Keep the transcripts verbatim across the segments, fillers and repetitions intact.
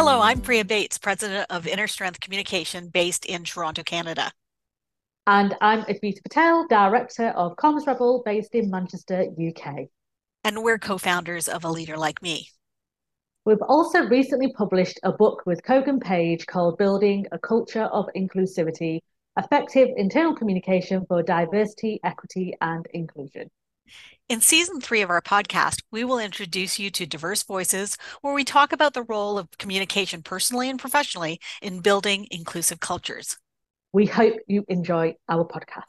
Hello, I'm Priya Bates, President of Inner Strength Communication based in Toronto, Canada. And I'm Advita Patel, Director of Comms Rebel based in Manchester, U K. And we're co-founders of A Leader Like Me. We've also recently published a book with Kogan Page called Building a Culture of Inclusivity, Effective Internal Communication for Diversity, Equity and Inclusion. In season three of our podcast, we will introduce you to diverse voices where we talk about the role of communication personally and professionally in building inclusive cultures. We hope you enjoy our podcast.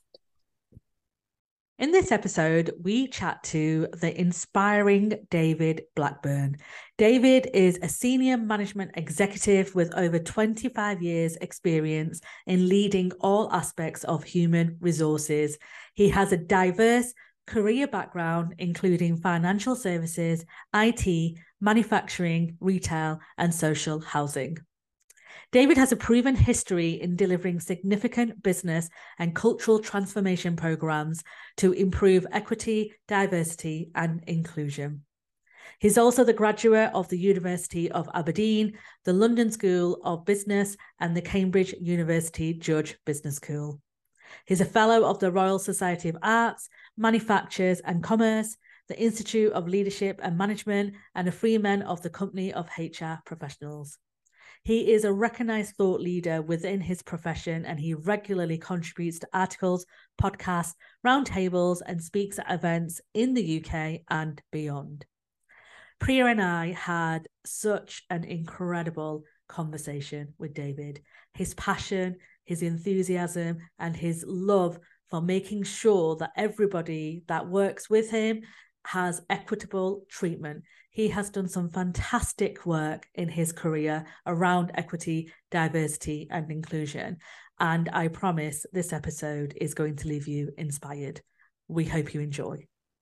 In this episode, we chat to the inspiring David Blackburn. David is a senior management executive with over twenty-five years experience in leading all aspects of human resources. He has a diverse career background, including financial services, I T, manufacturing, retail, and social housing. David has a proven history in delivering significant business and cultural transformation programs to improve equity, diversity, and inclusion. He's also the graduate of the University of Aberdeen, the London School of Business, and the Cambridge University Judge Business School. He's a fellow of the Royal Society of Arts, Manufactures and Commerce, the Institute of Leadership and Management, and a Freeman of the Company of H R Professionals. He is a recognised thought leader within his profession, and he regularly contributes to articles, podcasts, roundtables, and speaks at events in the U K and beyond. Priya and I had such an incredible conversation with David. His passion, his enthusiasm, and his love for making sure that everybody that works with him has equitable treatment. He has done some fantastic work in his career around equity, diversity, and inclusion. And I promise this episode is going to leave you inspired. We hope you enjoy.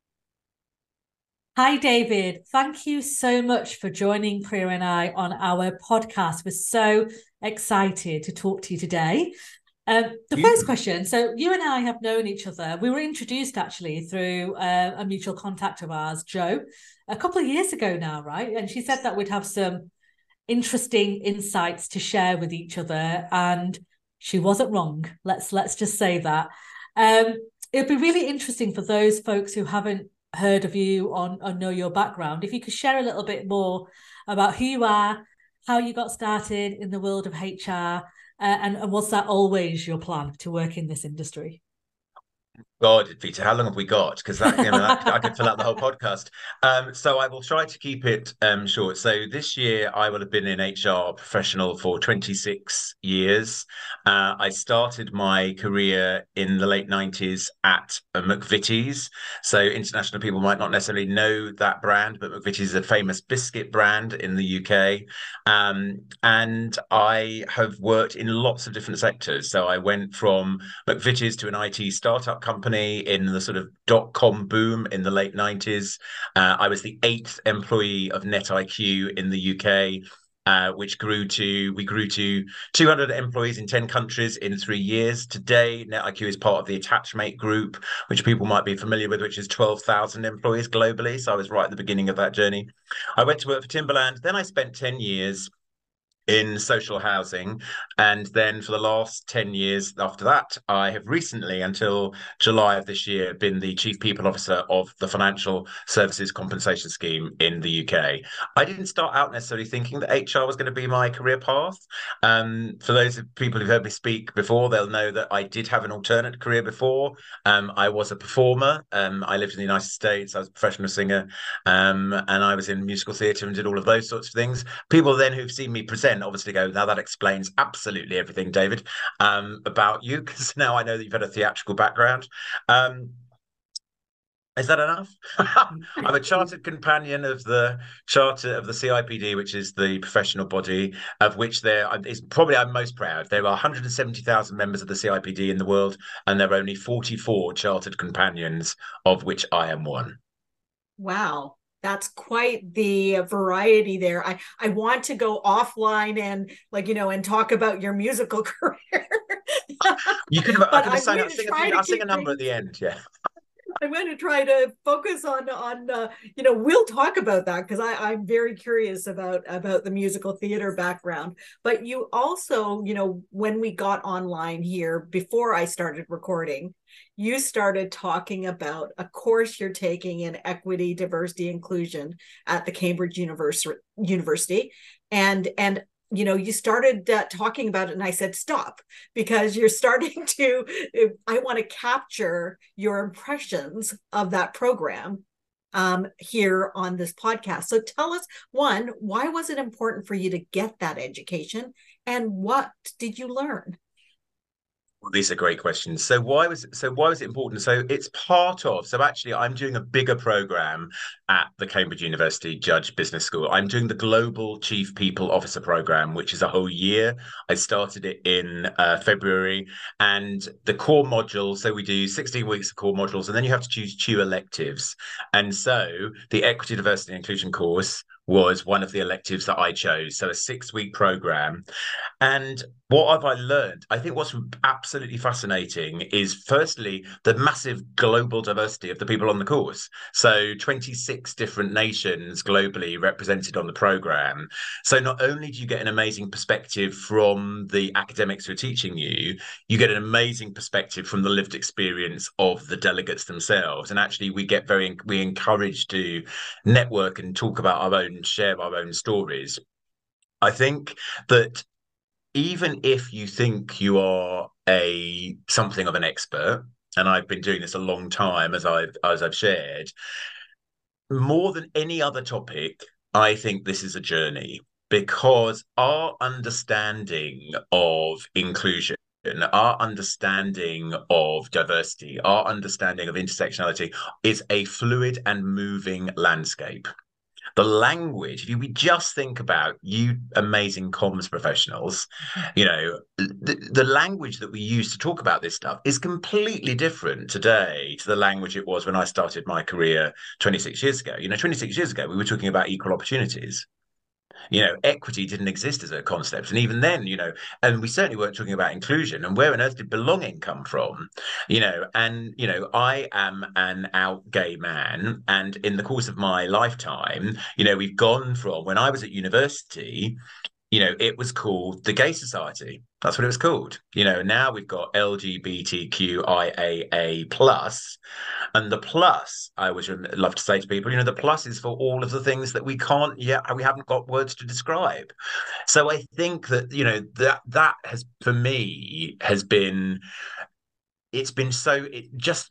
Hi, David. Thank you so much for joining Priya and I on our podcast. We're so excited to talk to you today. Um, the first question, so you and I have known each other. We were introduced actually through uh, a mutual contact of ours, Jo, a couple of years ago now, right? And she said that we'd have some interesting insights to share with each other, and she wasn't wrong. Let's let's just say that. Um, it'd be really interesting for those folks who haven't heard of you or, or know your background, if you could share a little bit more about who you are, how you got started in the world of H R, Uh, and, and was that always your plan to work in this industry? God, Vita, how long have we got? Because that, you know, that, I could fill out the whole podcast. Um, so I will try to keep it um, short. So this year I will have been in H R professional for twenty-six years. Uh, I started my career in the late nineties at uh, McVitie's. So international people might not necessarily know that brand, but McVitie's is a famous biscuit brand in the U K. Um, and I have worked in lots of different sectors. So I went from McVitie's to an I T startup company in the sort of dot-com boom in the late nineties. Uh, I was the eighth employee of NetIQ in the U K, uh, which grew to, we grew to two hundred employees in ten countries in three years. Today, NetIQ is part of the Attachmate Group, which people might be familiar with, which is twelve thousand employees globally. So I was right at the beginning of that journey. I went to work for Timberland. Then I spent ten years in social housing. And then for the last ten years after that, I have recently, until July of this year, been the Chief People Officer of the Financial Services Compensation Scheme in the U K. I didn't start out necessarily thinking that H R was going to be my career path. Um, for those people who've heard me speak before, they'll know that I did have an alternate career before. Um, I was a performer. Um, I lived in the United States. I was a professional singer. Um, and I was in musical theatre and did all of those sorts of things. People then who've seen me present obviously go, now that explains absolutely everything, David, um, about you, because now I know that you've had a theatrical background. Um, is that enough? I'm a chartered companion of the charter of the C I P D, which is the professional body of which there is probably I'm most proud. There are one hundred seventy thousand members of the C I P D in the world, and there are only forty-four chartered companions, of which I am one. Wow. That's quite the variety there. I, I want to go offline and like, you know, and talk about your musical career. You could have, I but could I'm have sang, going I'll to sing, a try few, to I'll sing keep a number things. at the end, yeah. I'm going to try to focus on on uh, you know, we'll talk about that because I I'm very curious about about the musical theater background. But you also, you know, when we got online here before I started recording, you started talking about a course you're taking in equity, diversity, inclusion at the Cambridge University University, and and you know, you started uh, talking about it and I said, stop, because you're starting to, I want to capture your impressions of that program um, here on this podcast. So tell us, one, why was it important for you to get that education and what did you learn? Well, these are great questions. So why was so why was it important? So it's part of. So actually, I'm doing a bigger program at the Cambridge University Judge Business School. I'm doing the Global Chief People Officer program, which is a whole year. I started it in uh, February, and the core modules. So we do sixteen weeks of core modules, and then you have to choose two electives. And so the Equity, Diversity, and Inclusion course was one of the electives that I chose. So a six-week program. And what have I learned? I think what's absolutely fascinating is, firstly, the massive global diversity of the people on the course. So twenty-six different nations globally represented on the program. So not only do you get an amazing perspective from the academics who are teaching you, you get an amazing perspective from the lived experience of the delegates themselves. And actually, we get very, we encourage to network and talk about our own, share our own stories. I think that even if you think you are a something of an expert, and I've been doing this a long time, as I've as I've shared, more than any other topic, I think this is a journey, because our understanding of inclusion, our understanding of diversity, our understanding of intersectionality is a fluid and moving landscape. The language, if you, we just think about you amazing comms professionals, you know, the, the language that we use to talk about this stuff is completely different today to the language it was when I started my career twenty-six years ago. You know, twenty-six years ago, we were talking about equal opportunities. You know, equity didn't exist as a concept. And even then, you know, and we certainly weren't talking about inclusion. And where on earth did belonging come from? You know, and, you know, I am an out gay man. And in the course of my lifetime, you know, we've gone from when I was at university, you know, it was called the Gay Society. That's what it was called. You know, now we've got L G B T Q I A A plus. And the plus, I always love to say to people, you know, the plus is for all of the things that we can't yet, we haven't got words to describe. So I think that, you know, that that has, for me, has been, it's been so, it just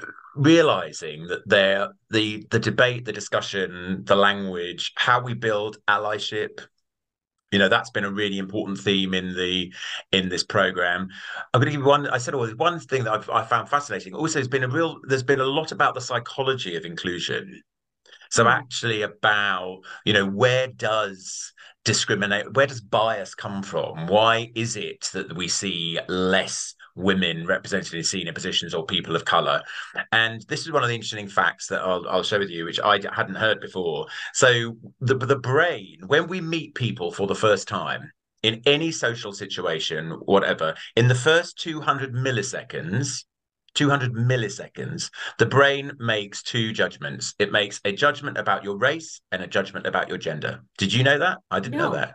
realizing that there, the the debate, the discussion, the language, how we build allyship, you know, that's been a really important theme in the in this program. I'm going to give you one. I said, oh, one thing that I've, I found fascinating. Also, there's been a real. There's been a lot about the psychology of inclusion. So mm. actually, about you know, where does discriminate, where does bias come from? Why is it that we see less women represented in senior positions or people of color? And this is one of the interesting facts that I'll, I'll share with you, which I hadn't heard before. So the, the brain, when we meet people for the first time in any social situation, whatever, in the first two hundred milliseconds, two hundred milliseconds, the brain makes two judgments. It makes a judgment about your race and a judgment about your gender. Did you know that? I didn't no. know that.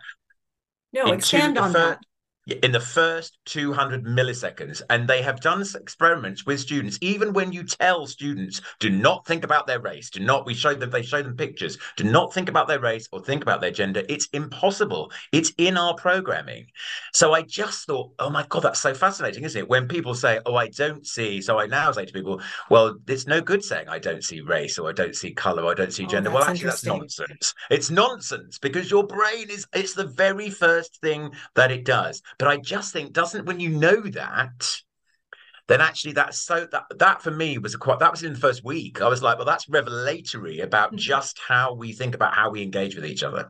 No, expand on that. In the first two hundred milliseconds. And they have done experiments with students. Even when you tell students, do not think about their race, do not, we show them, they show them pictures, do not think about their race or think about their gender. It's impossible. It's in our programming. So I just thought, oh my God, that's so fascinating, isn't it? When people say, oh, I don't see, so I now say to people, well, it's no good saying I don't see race or I don't see color or I don't see oh, gender. Well, actually, that's nonsense. It's nonsense because your brain is, it's the very first thing that it does. But I just think, doesn't, when you know that, then actually that's so, that that for me was a quite, that was in the first week. I was like, well, that's revelatory about mm-hmm. just how we think about how we engage with each other.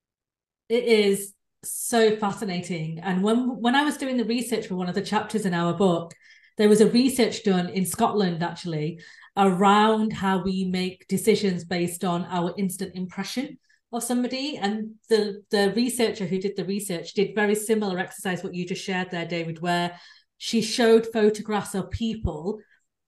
It is so fascinating. And when, when I was doing the research for one of the chapters in our book, there was a research done in Scotland, actually, around how we make decisions based on our instant impression of somebody. And the the researcher who did the research did very similar exercise what you just shared there, David, where she showed photographs of people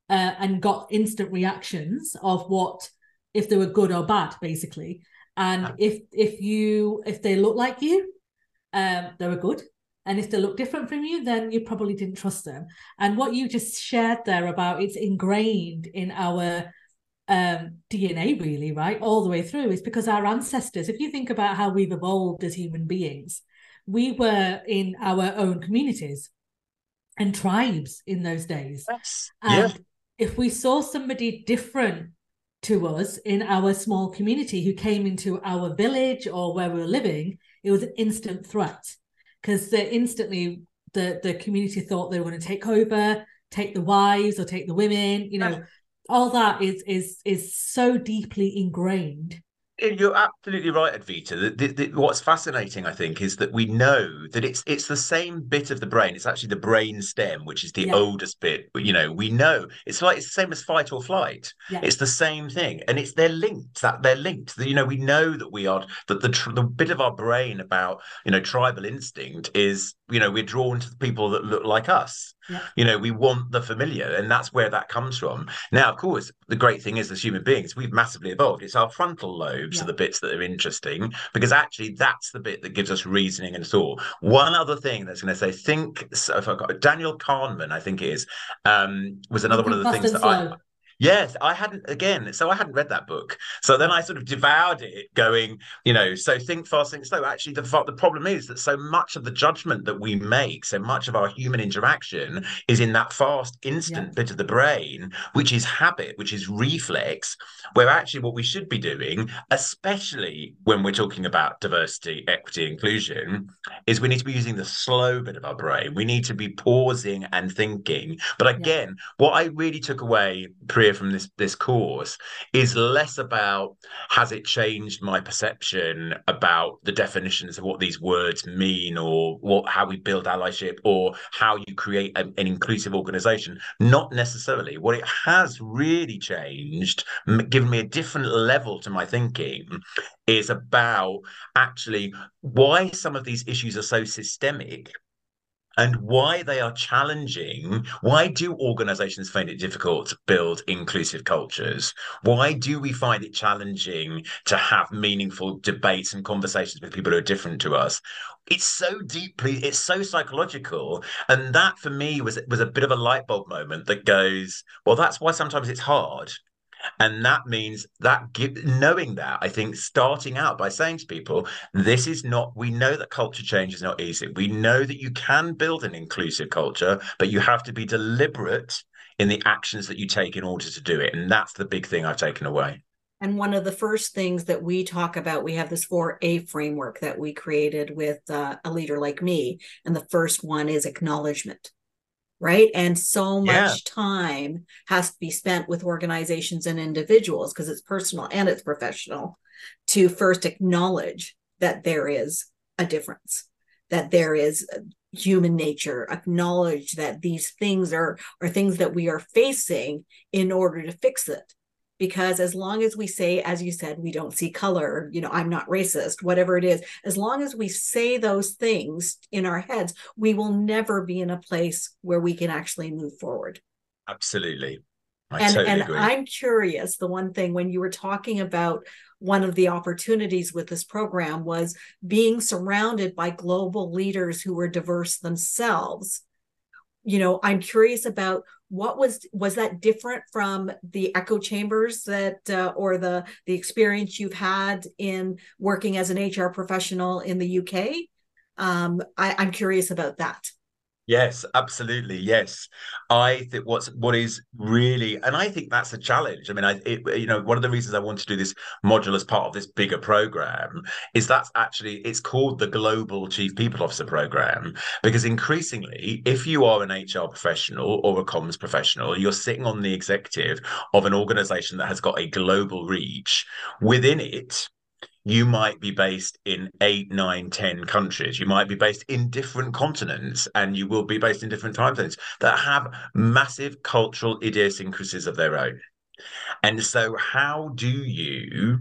uh, and got instant reactions of what, if they were good or bad, basically. And if if you if they look like you, um, they were good. And if they look different from you, then you probably didn't trust them. And what you just shared there about it's ingrained in our um, D N A, really, right, all the way through, is because our ancestors, if you think about how we've evolved as human beings, we were in our own communities and tribes in those days. Yes. And yeah. if we saw somebody different to us in our small community who came into our village or where we were living, it was an instant threat, because instantly the, the community thought they were going to take over, take the wives or take the women, you know, yeah. all that is is is so deeply ingrained. You're absolutely right, Advita. The, the, the, what's fascinating, I think, is that we know that it's it's the same bit of the brain. It's actually the brain stem, which is the yeah. oldest bit. But, you know, we know it's like it's the same as fight or flight. Yeah. It's the same thing, and it's they're linked. That they're linked. You know, we know that we are that the the bit of our brain about you know tribal instinct is you know we're drawn to the people that look like us. Yeah. You know, we want the familiar, and that's where that comes from. Now, of course, the great thing is, as human beings, we've massively evolved. It's our frontal lobes yeah. are the bits that are interesting, because actually that's the bit that gives us reasoning and thought. One other thing that's going to say, think, if I got, Daniel Kahneman, I think it is, um, was another one of the things that slow. I... Yes, I hadn't, again, so I hadn't read that book. So then I sort of devoured it going, you know, so think fast, think slow. Actually, the, the problem is that so much of the judgment that we make, so much of our human interaction is in that fast, instant yeah. bit of the brain, which is habit, which is reflex, where actually what we should be doing, especially when we're talking about diversity, equity, inclusion, is we need to be using the slow bit of our brain. We need to be pausing and thinking. But again, yeah. what I really took away, Priya, from this this course is less about has it changed my perception about the definitions of what these words mean, or what how we build allyship, or how you create a, an inclusive organization. Not necessarily. What it has really changed, given me a different level to my thinking, is about actually why some of these issues are so systemic, and why they are challenging. Why do organizations find it difficult to build inclusive cultures? Why do we find it challenging to have meaningful debates and conversations with people who are different to us? It's so deeply, it's so psychological. And that for me was, was a bit of a light bulb moment that goes, well, that's why sometimes it's hard. And that means that give, knowing that, I think starting out by saying to people, this is not, we know that culture change is not easy. We know that you can build an inclusive culture, but you have to be deliberate in the actions that you take in order to do it. And that's the big thing I've taken away. And one of the first things that we talk about, we have this four A framework that we created with uh, a leader like me. And the first one is acknowledgement. Right. And so much yeah. time has to be spent with organizations and individuals, because it's personal and it's professional, to first acknowledge that there is a difference, that there is human nature, acknowledge that these things are, are things that we are facing in order to fix it. Because as long as we say, as you said, we don't see color, you know, I'm not racist, whatever it is, as long as we say those things in our heads, we will never be in a place where we can actually move forward. Absolutely. I and totally and agree. I'm curious, the one thing when you were talking about one of the opportunities with this program was being surrounded by global leaders who were diverse themselves. You know, I'm curious about what was, was that different from the echo chambers that, uh, or the, the experience you've had in working as an H R professional in the U K? Um, I, I'm curious about that. Yes, absolutely. Yes. I think what's what is really, and I think that's a challenge. I mean, I it, you know, one of the reasons I want to do this module as part of this bigger program is that's actually, it's called the Global Chief People Officer Program, because increasingly, if you are an H R professional or a comms professional, you're sitting on the executive of an organization that has got a global reach. Within it, you might be based in eight, nine, ten countries. You might be based in different continents, and you will be based in different time zones that have massive cultural idiosyncrasies of their own. And so how do you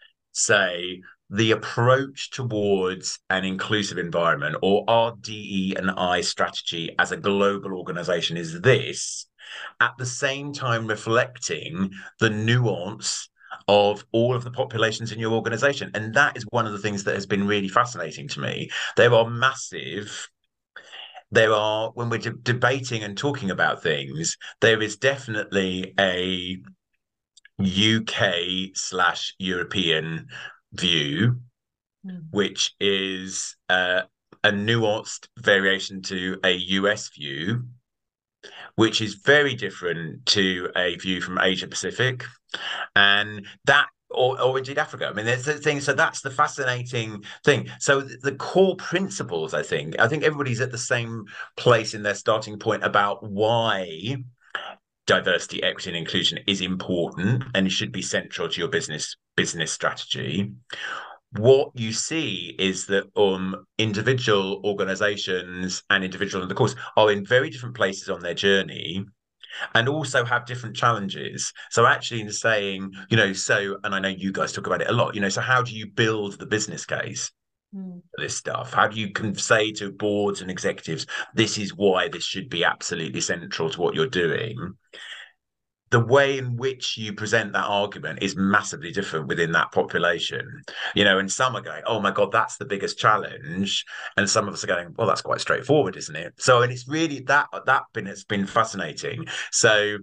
say the approach towards an inclusive environment, or our D E and I strategy as a global organization is this? at the same time reflecting the nuance of all of the populations in your organization. And that is one of the things that has been really fascinating to me. There are massive there are, when we're de- debating and talking about things, there is definitely a U K slash European view, mm. which is uh, a nuanced variation to a U S view, which is very different to a view from Asia Pacific. And that Or, or indeed Africa. I mean, there's the thing. So that's the fascinating thing. So the, the core principles, I think, I think everybody's at the same place in their starting point about why diversity, equity, and inclusion is important and should be central to your business business strategy. What you see is that um, individual organizations and individuals in the course are in very different places on their journey, and also have different challenges. So actually in saying, you know, so, and I know you guys talk about it a lot, you know, so how do you build the business case mm. for this stuff? How do you can say to boards and executives, this is why this should be absolutely central to what you're doing? The way in which you present that argument is massively different within that population, you know, and some are going, oh my God, that's the biggest challenge. And some of us are going, well, that's quite straightforward, isn't it? So, and it's really that, that been, it's been fascinating. So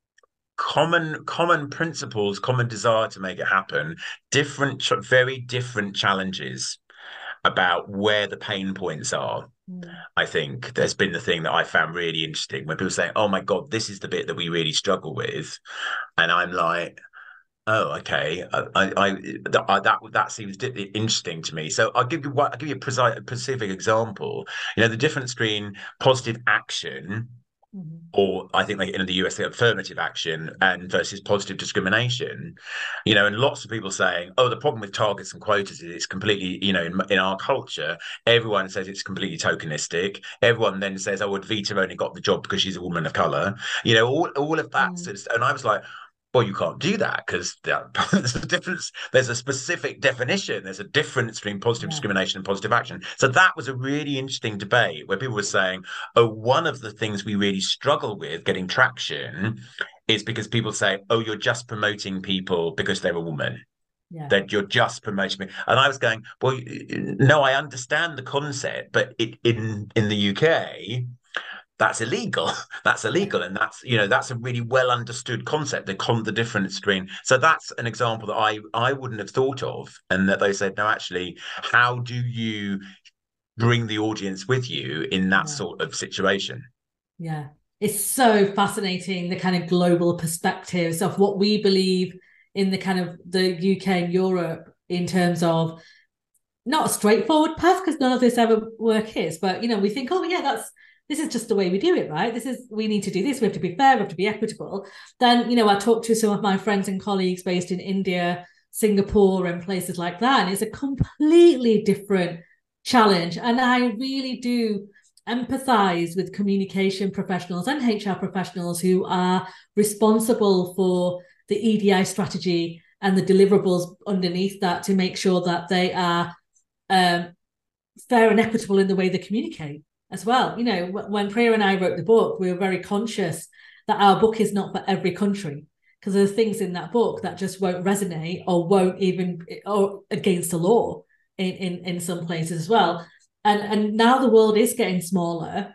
common, common principles, common desire to make it happen, different, very different challenges about where the pain points are. Mm. I think there's been the thing that I found really interesting when people say, oh my God, this is the bit that we really struggle with. And I'm like, oh, okay. I, I, I that that seems interesting to me. So I'll give you I'll give you a precise, specific example. You know, the difference between positive action, mm-hmm. or I think like in the U S, affirmative action, and versus positive discrimination. You know, and lots of people saying, oh, the problem with targets and quotas is it's completely, you know, in, in our culture, everyone says it's completely tokenistic. Everyone then says, oh, well, Vita only got the job because she's a woman of color. You know, all, all of that. Mm. And I was like, well, you can't do that because there's a difference. There's a specific definition. There's a difference between positive yeah. discrimination and positive action. So that was a really interesting debate where people were saying, oh, one of the things we really struggle with getting traction is because people say, oh, you're just promoting people because they're a woman. Yeah. That you're just promoting me. And I was going, well, no, I understand the concept, but it, in, in the U K, that's illegal. That's illegal. And that's, you know, that's a really well understood concept, the con the difference between. So that's an example that I, I wouldn't have thought of. And that they said, no, actually, how do you bring the audience with you in that yeah. sort of situation? Yeah. It's so fascinating, the kind of global perspectives of what we believe in the kind of the U K and Europe in terms of not a straightforward path, because none of this ever work is, but, you know, we think, oh, yeah, that's, this is just the way we do it, right? This is, we need to do this. We have to be fair. We have to be equitable. Then, you know, I talked to some of my friends and colleagues based in India, Singapore, and places like that. And it's a completely different challenge. And I really do empathize with communication professionals and H R professionals who are responsible for the E D I strategy and the deliverables underneath that to make sure that they are um, fair and equitable in the way they communicate as well. You know, when Priya and I wrote the book, we were very conscious that our book is not for every country, because there's things in that book that just won't resonate or won't even, or against the law in, in, in some places as well. And, and now the world is getting smaller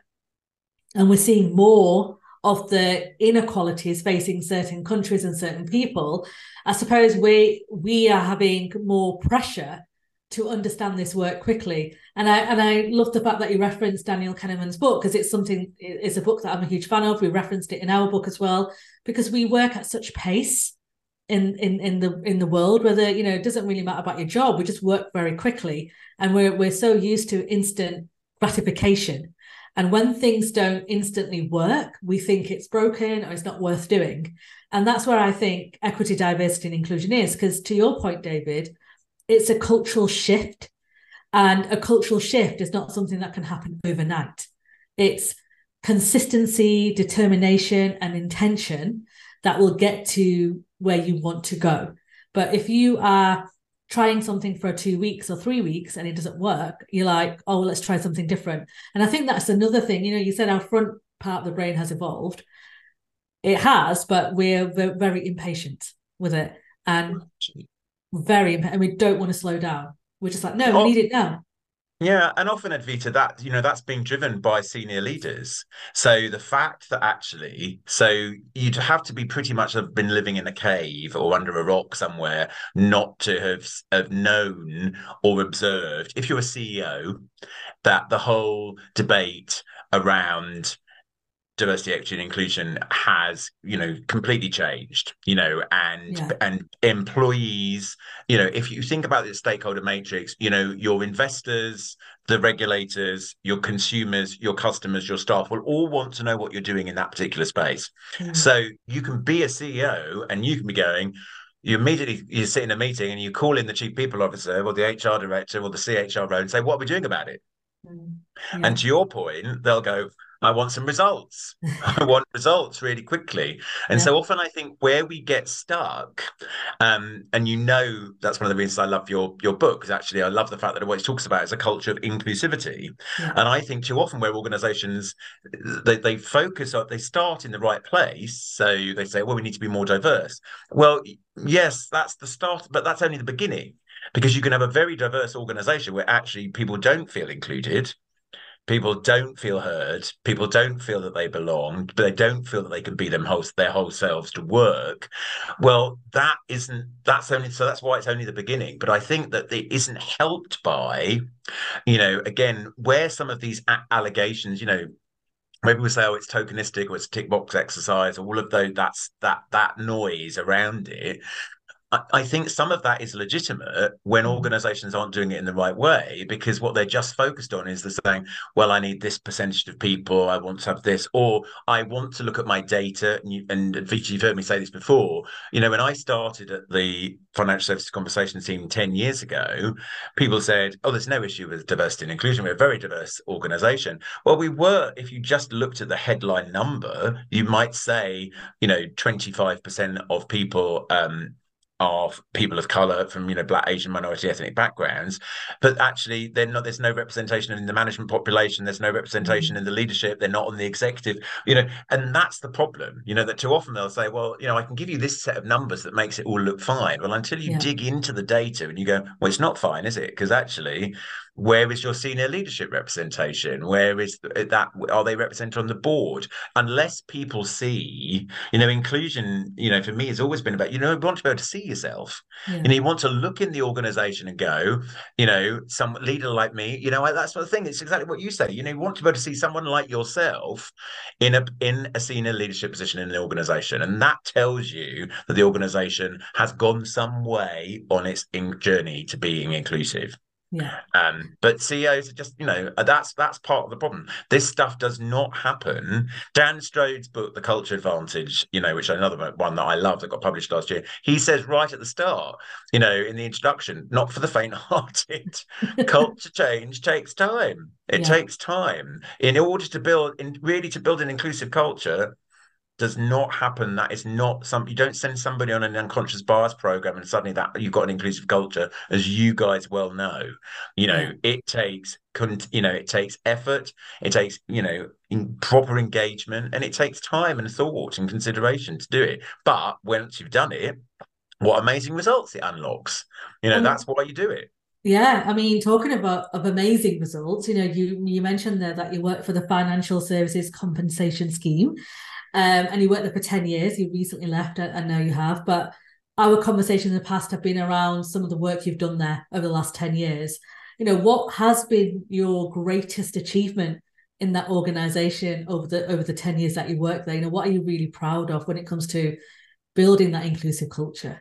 and we're seeing more of the inequalities facing certain countries and certain people. I suppose we, we are having more pressure to understand this work quickly. And I and I love the fact that you referenced Daniel Kahneman's book, because it's something, it's a book that I'm a huge fan of. We referenced it in our book as well, because we work at such pace in in in the in the world, whether, you know, it doesn't really matter about your job. We just work very quickly, and we're we're so used to instant gratification. And when things don't instantly work, we think it's broken or it's not worth doing. And that's where I think equity, diversity, and inclusion is, because to your point, David, it's a cultural shift, and a cultural shift is not something that can happen overnight. It's consistency, determination, and intention that will get to where you want to go. But if you are trying something for two weeks or three weeks and it doesn't work, you're like, oh, let's try something different. And I think that's another thing. You know, you said our front part of the brain has evolved. It has, but we're, we're very impatient with it, and very impatient, and we don't want to slow down. We're just like, no, we Oh, need it now. yeah, and often, Advita, that you know that's being driven by senior leaders. So the fact that actually, so you'd have to be pretty much have been living in a cave or under a rock somewhere not to have have known or observed, if you're a C E O, that the whole debate around diversity, equity, and inclusion has, you know, completely changed, you know, and Yeah. and employees, you know, if you think about the stakeholder matrix, you know, your investors, the regulators, your consumers, your customers, your staff will all want to know what you're doing in that particular space. Mm. So you can be a C E O and you can be going, you immediately you sit in a meeting and you call in the chief people officer or the H R director or the C H R O and say, what are we doing about it? Mm. Yeah. And to your point, they'll go, I want some results. I want results really quickly. And yeah. so often I think where we get stuck, um, and you know, that's one of the reasons I love your, your book, because actually I love the fact that what it talks about is a culture of inclusivity. Yeah. And I think too often where organizations, they, they focus on, they start in the right place. So they say, well, we need to be more diverse. Well, yes, that's the start, but that's only the beginning. Because you can have a very diverse organization where actually people don't feel included. People don't feel heard. People don't feel that they belong, but they don't feel that they can be them whole, their whole selves to work. Well, that isn't, that's only, so that's why it's only the beginning. But I think that it isn't helped by, you know, again, where some of these allegations, you know, maybe we say, oh, it's tokenistic or it's a tick box exercise, all of those, that's that, that noise around it. I think some of that is legitimate when organizations aren't doing it in the right way, because what they're just focused on is the saying, well, I need this percentage of people, I want to have this, or I want to look at my data. And, you, and Vita, you've heard me say this before. You know, when I started at the Financial Services Conversation team ten years ago, people said, oh, there's no issue with diversity and inclusion. We're a very diverse organization. Well, we were, if you just looked at the headline number, you might say, you know, twenty-five percent of people, um, of people of color from, you know, Black, Asian, minority ethnic backgrounds, but actually they're not, there's no representation in the management population, there's no representation mm. in the leadership, they're not on the executive, you know, and that's the problem, you know, that too often they'll say, well, you know, I can give you this set of numbers that makes it all look fine. Well, until you yeah. dig into the data and you go, well, it's not fine, is it? Because actually, where is your senior leadership representation? Where is that? Are they represented on the board? Unless people see, you know, inclusion, you know, for me, has always been about, you know, you want to be able to see yourself. Yeah. You know, you want to look in the organization and go, you know, some leader like me, you know, that's the thing. It's exactly what you say. You know, you want to be able to see someone like yourself in a in a senior leadership position in the organization. And that tells you that the organization has gone some way on its in journey to being inclusive. Yeah. Um, but C E Os are just, you know, that's that's part of the problem. This stuff does not happen. Dan Strode's book, The Culture Advantage, you know, which is another one that I love that got published last year. He says right at the start, you know, in the introduction, not for the faint-hearted. Culture change takes time. It yeah. takes time. In order to build, in really to build an inclusive culture, does not happen. That is not some, you don't send somebody on an unconscious bias program and suddenly that you've got an inclusive culture, as you guys well know. You know, yeah. it takes, you know, it takes effort, it takes, you know, in proper engagement, and it takes time and thought and consideration to do it. But once you've done it, what amazing results it unlocks. You know, um, that's why you do it. Yeah, I mean, talking about of amazing results, you know, you you mentioned there that you work for the Financial Services Compensation Scheme. Um, and you worked there for ten years. You recently left, I, I know you have, but our conversations in the past have been around some of the work you've done there over the last ten years. You know, what has been your greatest achievement in that organisation over the over the ten years that you worked there? You know, what are you really proud of when it comes to building that inclusive culture?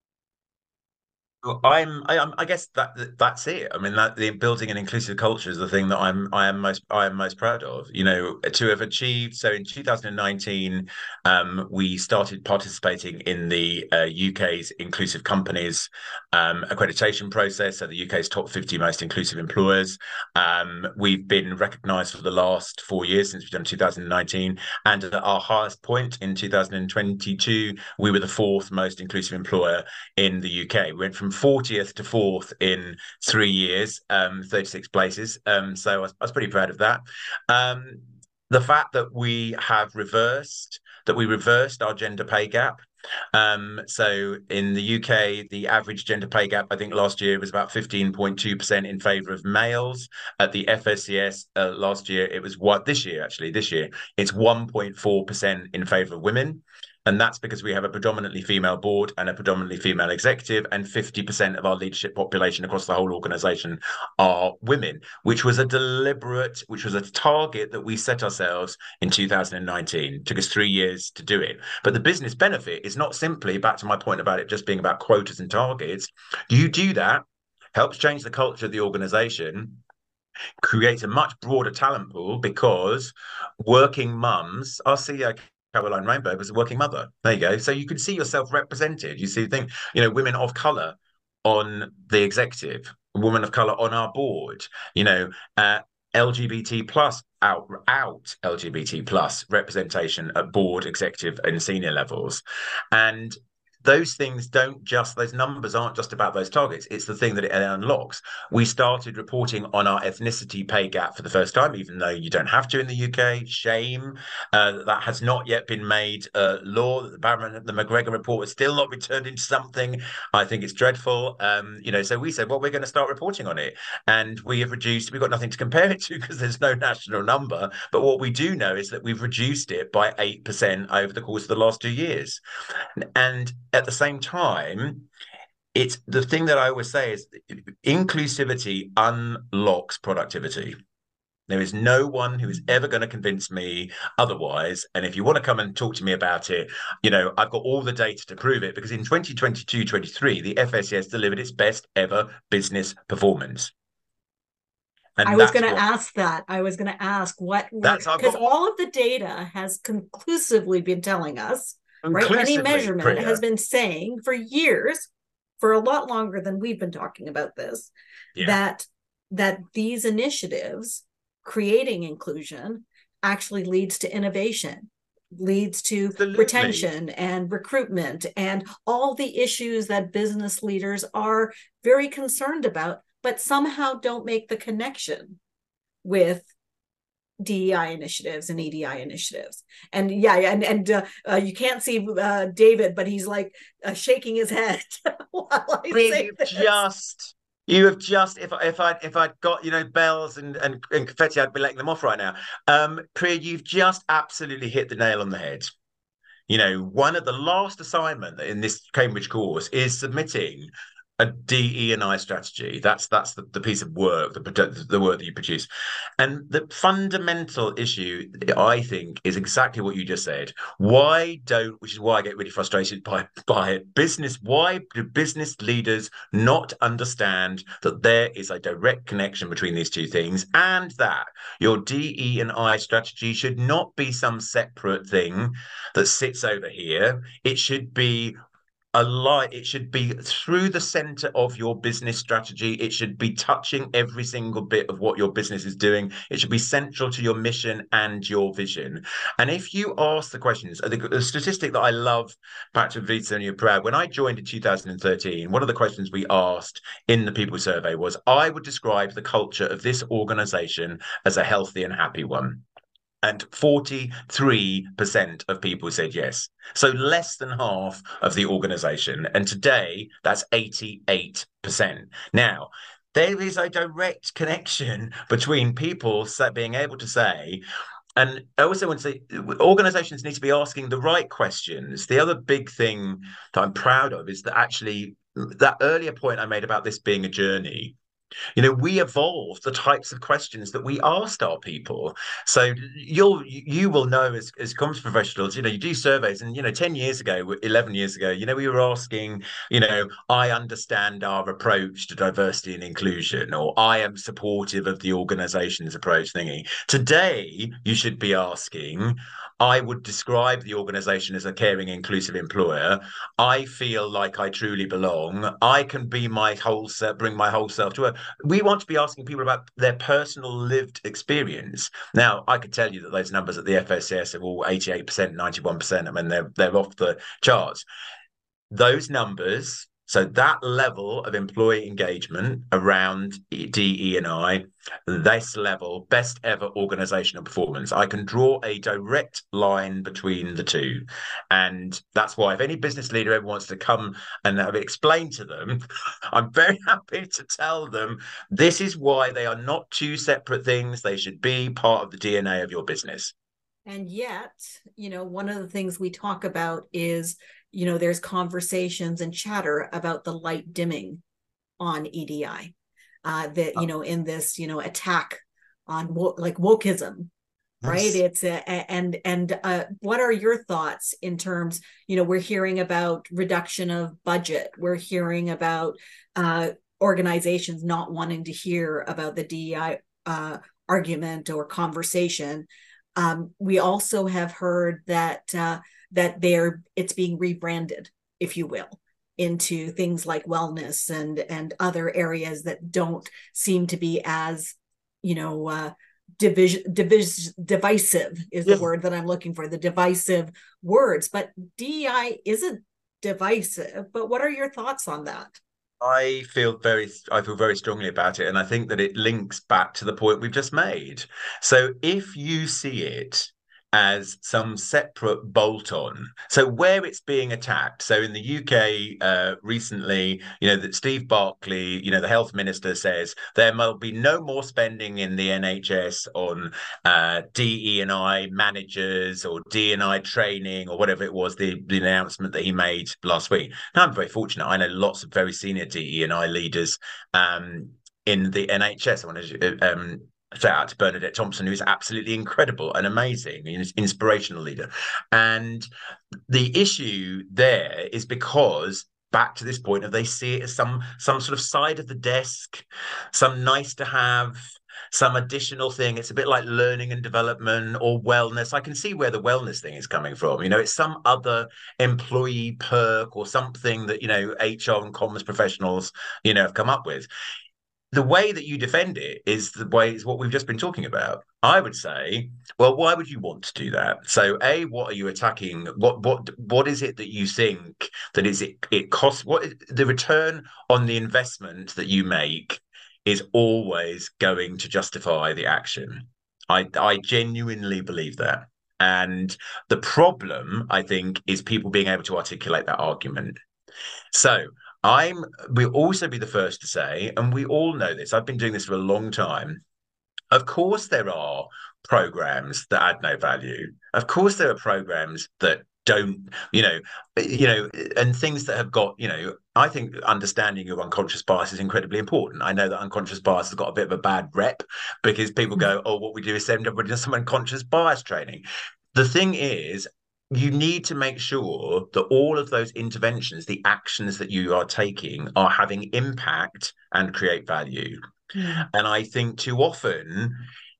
Well, I'm, I, I'm, I guess that that's it. I mean, that the building an inclusive culture is the thing that I'm, I am most, I am most proud of. You know, to have achieved. So in two thousand nineteen, um, we started participating in the uh, U K's inclusive companies um, accreditation process. So the U K's top fifty most inclusive employers. Um, we've been recognised for the last four years since we've done two thousand nineteen, and at our highest point in two thousand twenty-two, we were the fourth most inclusive employer in the U K. We went from fortieth to fourth in three years, um, thirty-six places. Um, so I was, I was pretty proud of that. Um, the fact that we have reversed, that we reversed our gender pay gap. Um, so in the U K, the average gender pay gap, I think last year was about fifteen point two percent in favour of males. At the F S C S uh, last year, it was what this year, actually, this year, it's one point four percent in favour of women. And that's because we have a predominantly female board and a predominantly female executive, and fifty percent of our leadership population across the whole organization are women, which was a deliberate, which was a target that we set ourselves in two thousand nineteen. It took us three years to do it. But the business benefit is not simply, back to my point about it just being about quotas and targets. You do that, helps change the culture of the organization, creates a much broader talent pool, because working mums, our C E O Caroline Rainbow was a working mother. There you go. So you can see yourself represented. You see the thing, you know, women of color on the executive, women of color on our board, you know, uh, L G B T plus out out L G B T plus representation at board, executive, and senior levels. And those things don't just, those numbers aren't just about those targets. It's the thing that it unlocks. We started reporting on our ethnicity pay gap for the first time, even though you don't have to in the U K. Shame. Uh, that has not yet been made uh, law. The Barron, the McGregor report has still not been turned into something. I think it's dreadful. Um, you know, so we said, well, we're going to start reporting on it. And we have reduced, we've got nothing to compare it to because there's no national number. But what we do know is that we've reduced it by eight percent over the course of the last two years. And at the same time, it's the thing that I always say is inclusivity unlocks productivity. There is no one who is ever going to convince me otherwise. And if you want to come and talk to me about it, you know, I've got all the data to prove it, because in twenty twenty-two twenty-three, the F S C S delivered its best ever business performance. And I was going to ask that. I was going to ask what, because all of the data has conclusively been telling us, right? Any measurement Priya. has been saying for years, for a lot longer than we've been talking about this, yeah. that that these initiatives creating inclusion actually leads to innovation, leads to Absolutely. retention and recruitment, and all the issues that business leaders are very concerned about, but somehow don't make the connection with D E I initiatives and E D I initiatives. And yeah, and and uh, uh, you can't see uh, David, but he's like uh, shaking his head while I say you've this. Just you have just if if I if I'd got you know bells and, and and confetti, I'd be letting them off right now. Um, Priya, you've just absolutely hit the nail on the head. You know, one of the last assignment in this Cambridge course is submitting a D E and I strategy. That's that's the, the piece of work, the, the work that you produce. And the fundamental issue, I think, is exactly what you just said. Why don't, which is why I get really frustrated by, by it, business, why do business leaders not understand that there is a direct connection between these two things, and that your D E and I strategy should not be some separate thing that sits over here. It should be a light, it should be through the center of your business strategy. It should be touching every single bit of what your business is doing. It should be central to your mission and your vision. And if you ask the questions, the, the statistic that I love, Patrick Vita, and you're proud, when I joined in two thousand thirteen, one of the questions we asked in the people survey was, I would describe the culture of this organization as a healthy and happy one. And forty-three percent of people said yes. So less than half of the organization. And today, that's eighty-eight percent. Now, there is a direct connection between people being able to say, and I also want to say, organizations need to be asking the right questions. The other big thing that I'm proud of is that actually, that earlier point I made about this being a journey, you know, we evolved the types of questions that we asked our people. So you'll you will know as, as comms professionals, you know, you do surveys, and you know, ten years ago, eleven years ago, you know, we were asking, you know, I understand our approach to diversity and inclusion, or I am supportive of the organization's approach thingy. Today, you should be asking, I would describe the organization as a caring, inclusive employer. I feel like I truly belong. I can be my whole self, bring my whole self to work. We want to be asking people about their personal lived experience. Now, I could tell you that those numbers at the F S C S are all eighty-eight percent, ninety-one percent. I mean, they're, they're off the charts. Those numbers So that level of employee engagement around D E and I, this level, best ever organizational performance. I can draw a direct line between the two. And that's why if any business leader ever wants to come and have it explained to them, I'm very happy to tell them this is why they are not two separate things. They should be part of the D N A of your business. And yet, you know, one of the things we talk about is, you know, there's conversations and chatter about the light dimming on E D I, uh, that, you know, in this, you know, attack on wo- like wokeism, right? Yes. It's a, and, and uh, what are your thoughts in terms, you know, we're hearing about reduction of budget. We're hearing about uh, organizations not wanting to hear about the D E I uh, argument or conversation. Um, we also have heard that uh, that they're it's being rebranded, if you will, into things like wellness and and other areas that don't seem to be as, you know, uh, division divis- divisive is the yeah. word that I'm looking for, the divisive words. But D E I isn't divisive. But what are your thoughts on that? I feel very, I feel very strongly about it. And I think that it links back to the point we've just made. So if you see it as some separate bolt-on, so where it's being attacked, so in the U K uh, recently, you know, that Steve Barclay, you know, the health minister says there will be no more spending in the N H S on uh, D E and I managers or D and I training or whatever it was, the, the announcement that he made last week. Now, I'm very fortunate. I know lots of very senior D E and I leaders um, in the N H S. I want to um, shout out to Bernadette Thompson, who is absolutely incredible and amazing, an inspirational leader. And the issue there is because back to this point of they see it as some some sort of side of the desk, some nice to have, some additional thing. It's a bit like learning and development or wellness. I can see where the wellness thing is coming from. You know, it's some other employee perk or something that, you know, H R and commerce professionals, you know, have come up with. The way that you defend it is the way is what we've just been talking about. I would say, well, why would you want to do that? So, A, what are you attacking? What what what is it that you think that is it it costs? What is, the return on the investment that you make is always going to justify the action. I I genuinely believe that. And the problem, I think, is people being able to articulate that argument. So I'm we'll also be the first to say, and we all know this, I've been doing this for a long time. Of course, there are programs that add no value. Of course, there are programs that don't, you know, you know, and things that have got, you know, I think understanding your unconscious bias is incredibly important. I know that unconscious bias has got a bit of a bad rep because people go, oh, what we do is send everybody to some unconscious bias training. The thing is, you need to make sure that all of those interventions, the actions that you are taking, are having impact and create value. Mm. And I think too often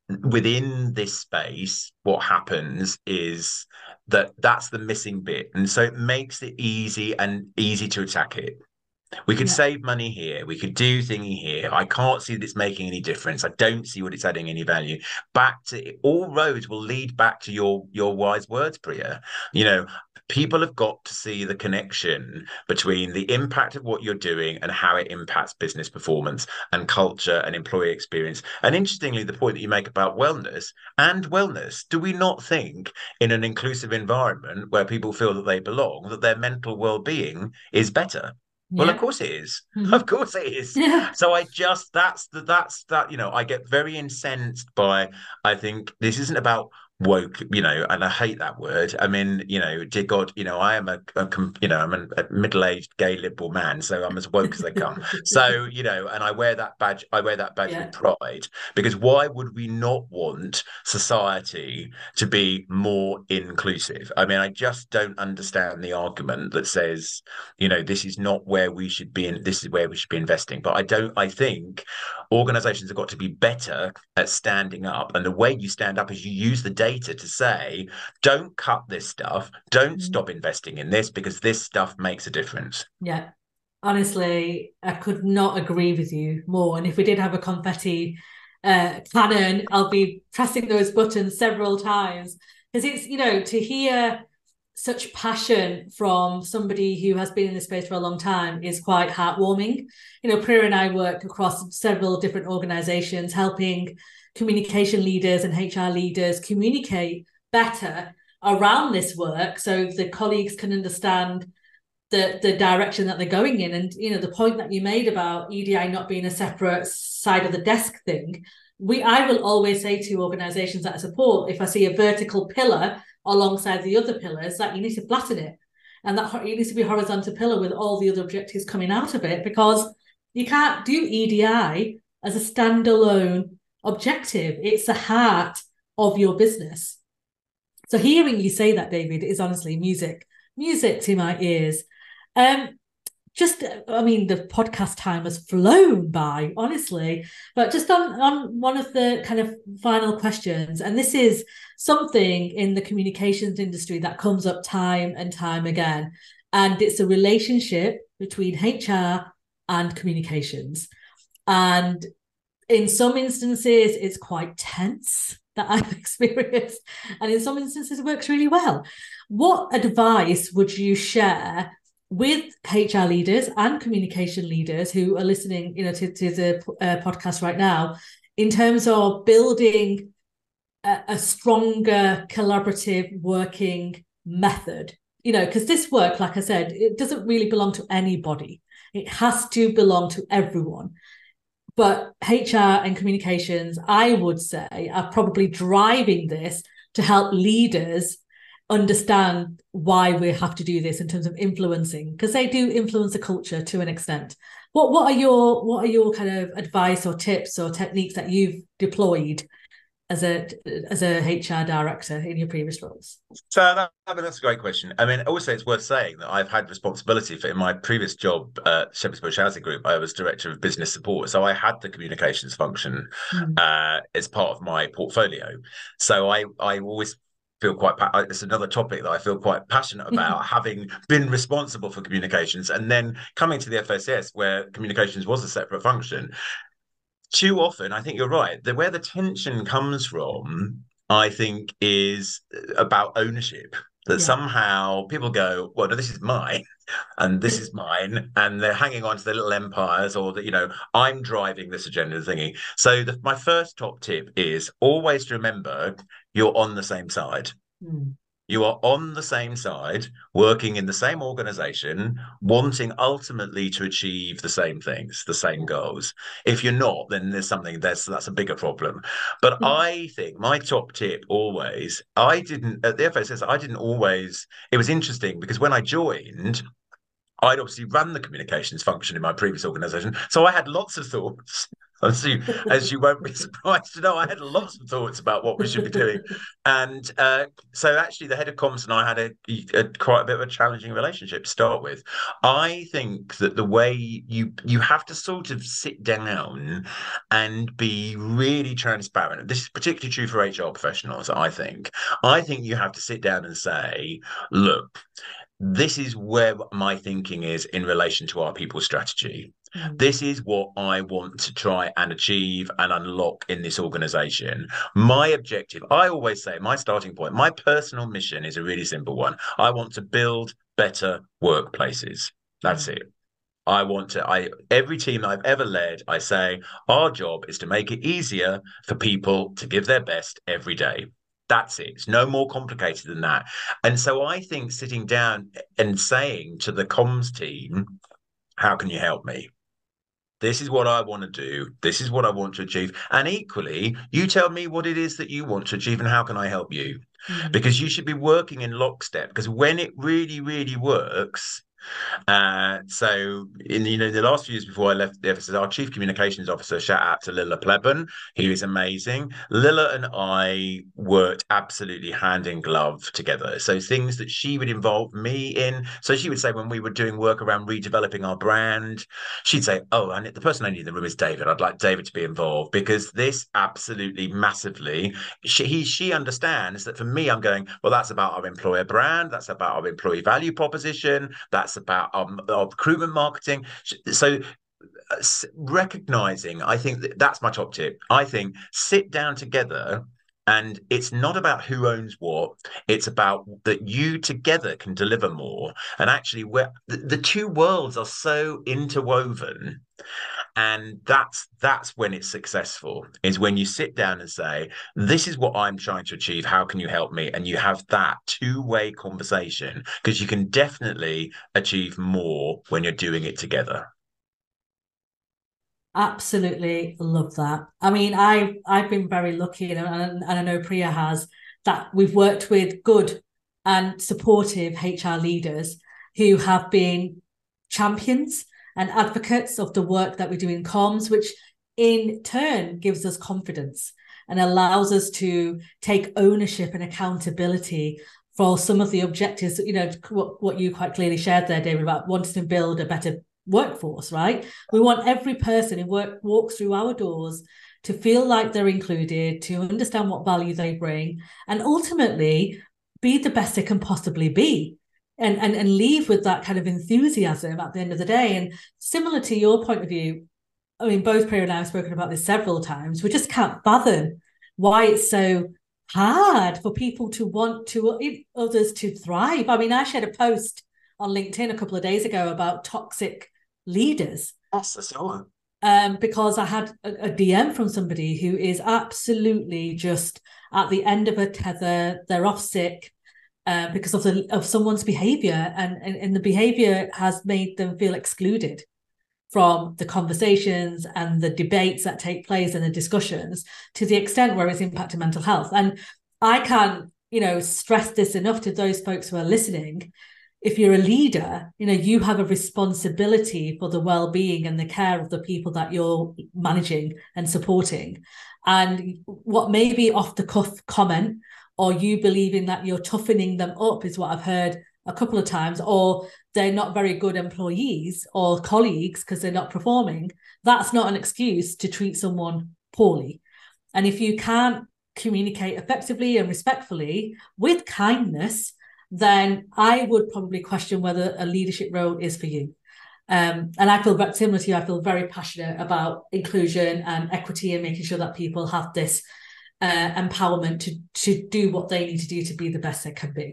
within this space, what happens is that that's the missing bit. And so it makes it easy and easy to attack it. We could yeah. save money here. We could do thingy here. I can't see that it's making any difference. I don't see what it's adding any value. Back to all roads will lead back to your your wise words, Priya. You know, people have got to see the connection between the impact of what you're doing and how it impacts business performance and culture and employee experience. And interestingly, the point that you make about wellness and wellness, do we not think in an inclusive environment where people feel that they belong, that their mental well-being is better? Yeah. Well, of course it is. Mm-hmm. Of course it is. Yeah. So I just, that's the, that's that, you know, I get very incensed by, I think this isn't about woke, you know, and I hate that word. I mean, you know, dear God, you know, I am a, a you know, I'm a, a middle-aged gay liberal man, so I'm as woke as they come. So, you know, and I wear that badge, I wear that badge yeah. with pride, because why would we not want society to be more inclusive? I mean, I just don't understand the argument that says, you know, this is not where we should be, and this is where we should be investing. But I don't, I think organizations have got to be better at standing up. And the way you stand up is you use the data to say, don't cut this stuff, don't mm-hmm. stop investing in this, because this stuff makes a difference. Yeah, honestly, I could not agree with you more. And if we did have a confetti uh, cannon, I'll be pressing those buttons several times, because it's, you know, to hear such passion from somebody who has been in this space for a long time is quite heartwarming. You know, Priya and I work across several different organizations, helping communication leaders and H R leaders communicate better around this work so the colleagues can understand the the direction that they're going in. And, you know, the point that you made about E D I not being a separate side of the desk thing, we I will always say to organizations that I support, if I see a vertical pillar alongside the other pillars, that you need to flatten it. And that it needs to be a horizontal pillar with all the other objectives coming out of it, because you can't do E D I as a standalone objective. It's the heart of your business. So hearing you say that, David, is honestly music, music to my ears. Um, just, I mean, the podcast time has flown by, honestly. But just on, on one of the kind of final questions, and this is something in the communications industry that comes up time and time again, and it's a relationship between H R and communications. And in some instances, it's quite tense, that I've experienced, and in some instances, it works really well. What advice would you share with H R leaders and communication leaders who are listening, you know, to, to the uh, podcast right now, in terms of building a, a stronger collaborative working method? You know, because this work, like I said, it doesn't really belong to anybody. It has to belong to everyone. But H R and communications, I would say, are probably driving this to help leaders understand why we have to do this in terms of influencing, because they do influence the culture to an extent. What what are your what are your kind of advice or tips or techniques that you've deployed as a as a H R director in your previous roles? So that, I mean, that's a great question. I mean, also it's worth saying that I've had responsibility for, in my previous job at Shepherd's Bush Housing Group, I was director of business support. So I had the communications function mm. uh, as part of my portfolio. So I I always feel quite, it's another topic that I feel quite passionate about, having been responsible for communications and then coming to the F S S where communications was a separate function. Too often, I think you're right, that where the tension comes from, I think, is about ownership. That yeah. somehow people go, well, no, this is mine, and this is mine, and they're hanging on to their little empires, or that, you know, I'm driving this agenda thingy. So the, my first top tip is always remember you're on the same side. Mm. You are on the same side, working in the same organization, wanting ultimately to achieve the same things, the same goals. If you're not, then there's something that's that's a bigger problem. But mm-hmm. I think my top tip always, I didn't, at the F S S, I didn't always, it was interesting because when I joined, I'd obviously run the communications function in my previous organization. So I had lots of thoughts. As you, as you won't be surprised to know, I had lots of thoughts about what we should be doing. And uh, so actually the head of comms and I had a, a quite a bit of a challenging relationship to start with. I think that the way you you have to sort of sit down and be really transparent. This is particularly true for H R professionals, I think. I think you have to sit down and say, look, this is where my thinking is in relation to our people strategy. Mm. This is what I want to try and achieve and unlock in this organization. My objective, I always say, my starting point, my personal mission is a really simple one. I want to build better workplaces. That's mm. it. I want to, I every team I've ever led, I say, our job is to make it easier for people to give their best every day. That's it. It's no more complicated than that. And so I think sitting down and saying to the comms team, how can you help me? This is what I want to do. This is what I want to achieve. And equally, you tell me what it is that you want to achieve and how can I help you? Mm-hmm. Because you should be working in lockstep. Because when it really, really works, Uh, so in you know the last few years before I left the F S S, our chief communications officer, shout out to Lilla Plebon, he was amazing. Lilla and I worked absolutely hand in glove together. So things that she would involve me in. So she would say when we were doing work around redeveloping our brand, she'd say, oh, and the person I need in the room is David. I'd like David to be involved because this absolutely massively, she, he, she understands that for me, I'm going, well, that's about our employer brand. That's about our employee value proposition. That's about um, our recruitment marketing. So uh, recognizing, I think that that's my top tip. I think sit down together And it's not about who owns what. It's about that you together can deliver more. And actually, where the, the two worlds are so interwoven. And that's that's when it's successful, is when you sit down and say, this is what I'm trying to achieve. How can you help me? And you have that two-way conversation, because you can definitely achieve more when you're doing it together. Absolutely love that. I mean, I I've been very lucky, and, and I know Priya has, that we've worked with good and supportive H R leaders who have been champions and advocates of the work that we do in comms, which in turn gives us confidence and allows us to take ownership and accountability for some of the objectives, you know, what, what you quite clearly shared there, David, about wanting to build a better workforce, right? We want every person who work, walks through our doors to feel like they're included, to understand what value they bring, and ultimately be the best they can possibly be. And, and, and leave with that kind of enthusiasm at the end of the day. And similar to your point of view, I mean, both Priya and I have spoken about this several times. We just can't fathom why it's so hard for people to want to others to thrive. I mean, I shared a post on LinkedIn a couple of days ago about toxic leaders. Yes, that's all. Um, because I had a, a D M from somebody who is absolutely just at the end of a tether. They're off sick. Uh, because of the of someone's behavior, and, and and the behavior has made them feel excluded from the conversations and the debates that take place and the discussions, to the extent where it's impacting mental health. And I can't, you know, stress this enough to those folks who are listening. If you're a leader, you know, you have a responsibility for the well-being and the care of the people that you're managing and supporting. And what may be off the cuff comment, or you believing that you're toughening them up, is what I've heard a couple of times, or they're not very good employees or colleagues because they're not performing. That's not an excuse to treat someone poorly. And if you can't communicate effectively and respectfully with kindness, then I would probably question whether a leadership role is for you. Um, and I feel very similar to you. I feel very passionate about inclusion and equity and making sure that people have this Uh, empowerment to to do what they need to do to be the best they can be.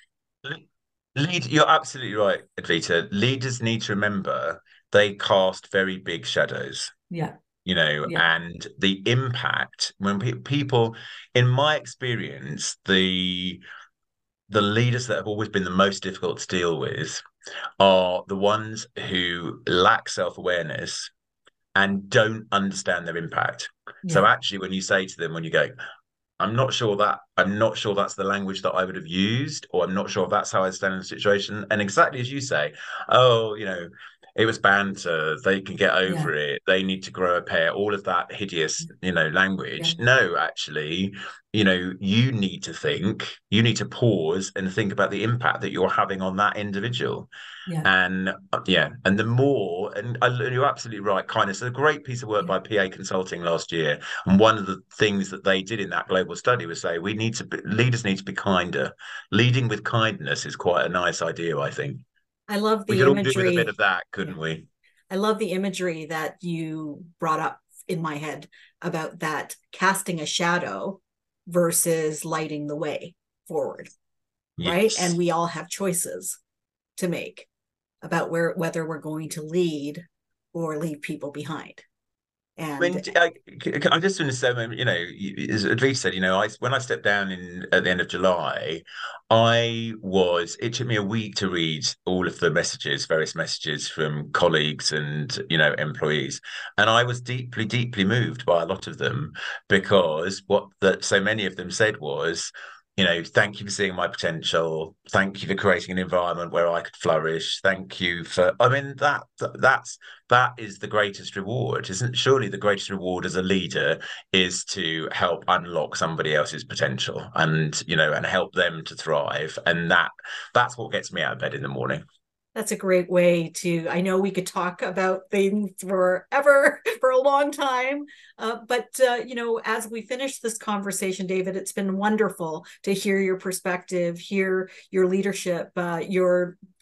Lead, you're absolutely right, Advita. Leaders need to remember they cast very big shadows. Yeah. You know, yeah. And the impact when pe people, in my experience, the the leaders that have always been the most difficult to deal with are the ones who lack self-awareness and don't understand their impact. Yeah. So actually, when you say to them, when you go, I'm not sure that, I'm not sure that's the language that I would have used, or I'm not sure if that's how I stand in the situation. And exactly as you say, oh, you know, it was banter, they can get over yeah. it, they need to grow a pair, all of that hideous, you know, language. Yeah. No, actually, you know, you need to think, you need to pause and think about the impact that you're having on that individual. Yeah. And uh, yeah, and the more, and uh, you're absolutely right, kindness. A great piece of work yeah. by P A Consulting last year. And one of the things that they did in that global study was say, we need to be, leaders need to be kinder. Leading with kindness is quite a nice idea, I think. I love the we could imagery. all do with a bit of that, couldn't yeah. we? I love the imagery that you brought up in my head about that casting a shadow versus lighting the way forward, yes. right? And we all have choices to make about where whether we're going to lead or leave people behind. And I mean, I, I'm just going to say, you know, as Advita said, you know, I when I stepped down in at the end of July, I was, it took me a week to read all of the messages, various messages from colleagues and, you know, employees. And I was deeply, deeply moved by a lot of them, because what that so many of them said was, you know, thank you for seeing my potential. Thank you for creating an environment where I could flourish. Thank you for, I mean, that that's, that is the greatest reward, isn't surely the greatest reward as a leader is to help unlock somebody else's potential and, you know, and help them to thrive. And that, that's what gets me out of bed in the morning. That's a great way to, I know we could talk about things forever, for a long time, uh, but, uh, you know, as we finish this conversation, David, it's been wonderful to hear your perspective, hear your leadership, uh, your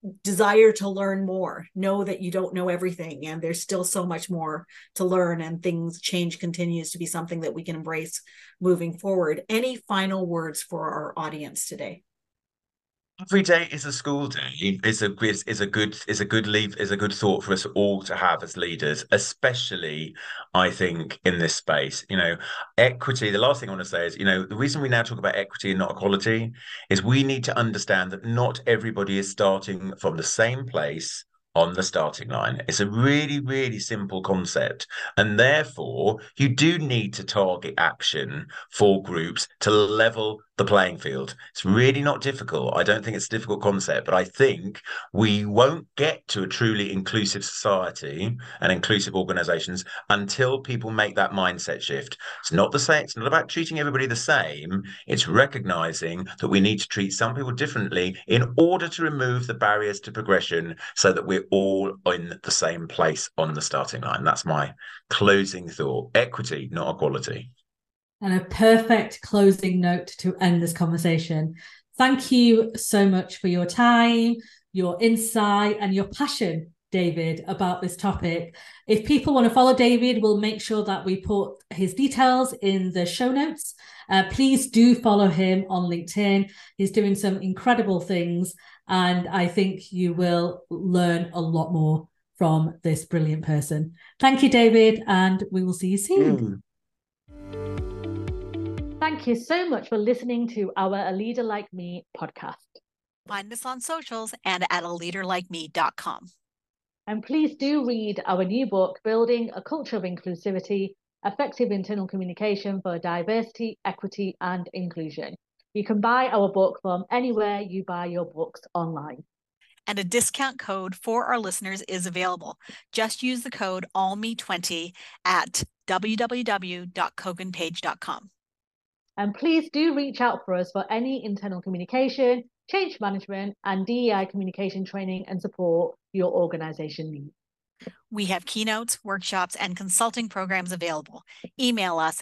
desire to learn more. Know that you don't know everything, and there's still so much more to learn, and things change continues to be something that we can embrace moving forward. Any final words for our audience today? Every day is a school day. Is a is, is a good is a good leave is a good thought for us all to have as leaders, especially I think in this space. You know, equity. The last thing I want to say is, you know, the reason we now talk about equity and not equality is we need to understand that not everybody is starting from the same place on the starting line. It's a really, really simple concept. And therefore, you do need to target action for groups to level the playing field. It's really not difficult. I don't think it's a difficult concept, but I think we won't get to a truly inclusive society and inclusive organizations until people make that mindset shift. It's not the same. It's not about treating everybody the same. It's recognizing that we need to treat some people differently in order to remove the barriers to progression so that we're all in the same place on the starting line. That's my closing thought. Equity, not equality. And a perfect closing note to end this conversation. Thank you so much for your time, your insight, and your passion, David, about this topic. If people want to follow David, we'll make sure that we put his details in the show notes. Uh, please do follow him on LinkedIn. He's doing some incredible things, and I think you will learn a lot more from this brilliant person. Thank you, David, and we will see you soon. Mm. Thank you so much for listening to our A Leader Like Me podcast. Find us on socials and at a leader like me dot com. And please do read our new book, Building a Culture of Inclusivity, Effective Internal Communication for Diversity, Equity and Inclusion. You can buy our book from anywhere you buy your books online. And a discount code for our listeners is available. Just use the code all me twenty at w w w dot kogan page dot com. And please do reach out for us for any internal communication, change management, and D E I communication training and support your organization needs. We have keynotes, workshops, and consulting programs available. Email us